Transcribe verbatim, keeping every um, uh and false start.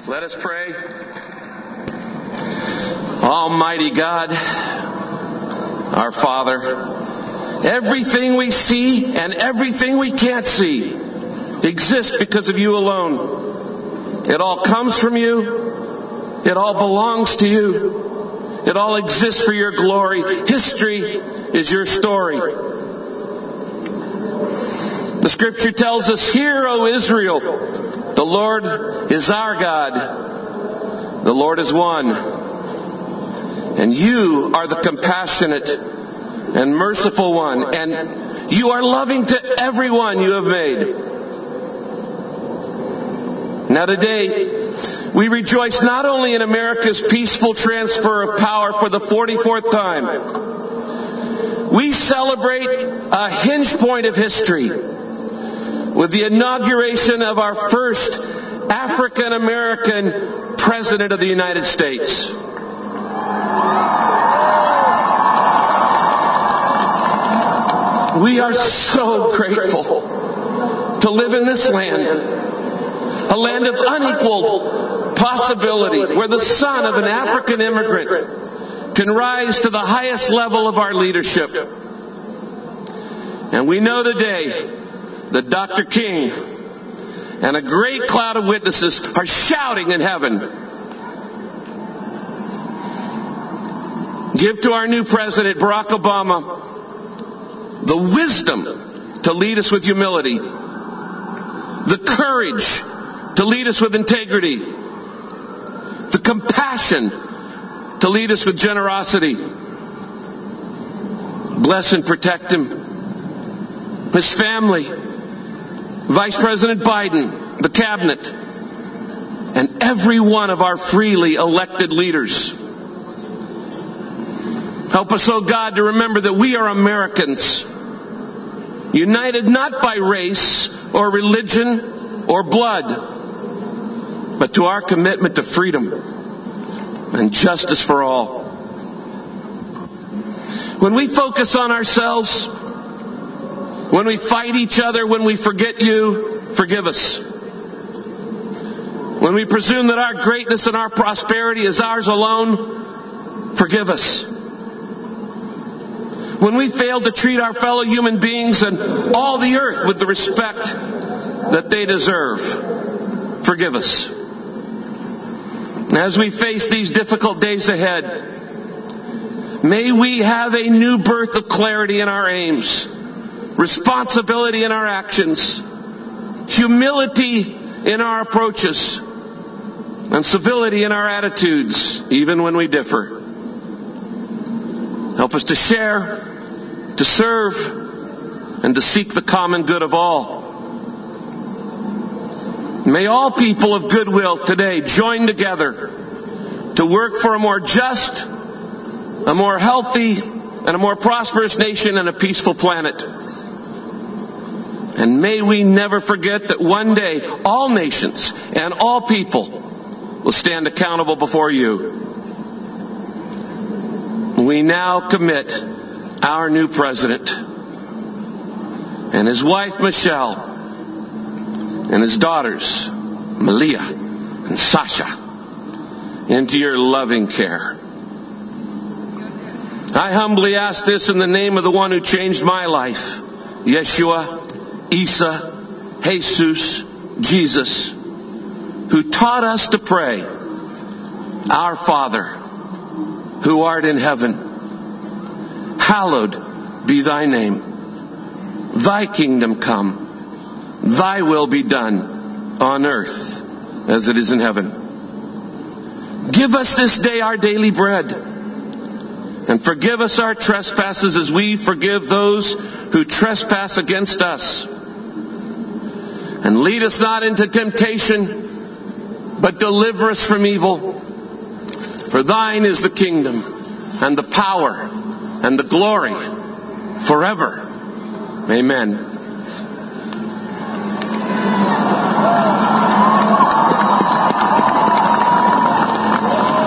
Let us pray. Almighty God, our Father, everything we see and everything we can't see exists because of you alone. It all comes from you. It all belongs to you. It all exists for your glory. History is your story. The scripture tells us, "Hear, O Israel, the Lord is our God. The Lord is one. And you are the compassionate and merciful one. And you are loving to everyone you have made." Now today, we rejoice not only in America's peaceful transfer of power for the forty-fourth time. We celebrate a hinge point of history with the inauguration of our first African American President of the United States. We are so grateful to live in this land, a land of unequaled possibility, where the son of an African immigrant can rise to the highest level of our leadership. And we know today that Doctor King and a great cloud of witnesses are shouting in heaven, "Give to our new president, Barack Obama, the wisdom to lead us with humility, the courage to lead us with integrity, the compassion to lead us with generosity. Bless and protect him, his family, Vice President Biden, the cabinet, and every one of our freely elected leaders. Help us, oh God, to remember that we are Americans, united not by race or religion or blood, but to our commitment to freedom and justice for all. When we focus on ourselves, when we fight each other, when we forget you, forgive us. When we presume that our greatness and our prosperity is ours alone, forgive us. When we fail to treat our fellow human beings and all the earth with the respect that they deserve, forgive us. And as we face these difficult days ahead, may we have a new birth of clarity in our aims, responsibility in our actions, humility in our approaches, and civility in our attitudes, even when we differ. Help us to share, to serve, and to seek the common good of all. May all people of goodwill today join together to work for a more just, a more healthy, and a more prosperous nation and a peaceful planet. And may we never forget that one day all nations and all people will stand accountable before you. We now commit our new president and his wife Michelle and his daughters Malia and Sasha into your loving care. I humbly ask this in the name of the one who changed my life, Yeshua, Isa, Jesus, Jesus, who taught us to pray, "Our Father, who art in heaven, hallowed be thy name. Thy kingdom come. Thy will be done on earth as it is in heaven. Give us this day our daily bread. And forgive us our trespasses as we forgive those who trespass against us. And lead us not into temptation, but deliver us from evil. For thine is the kingdom and the power and the glory forever. Amen."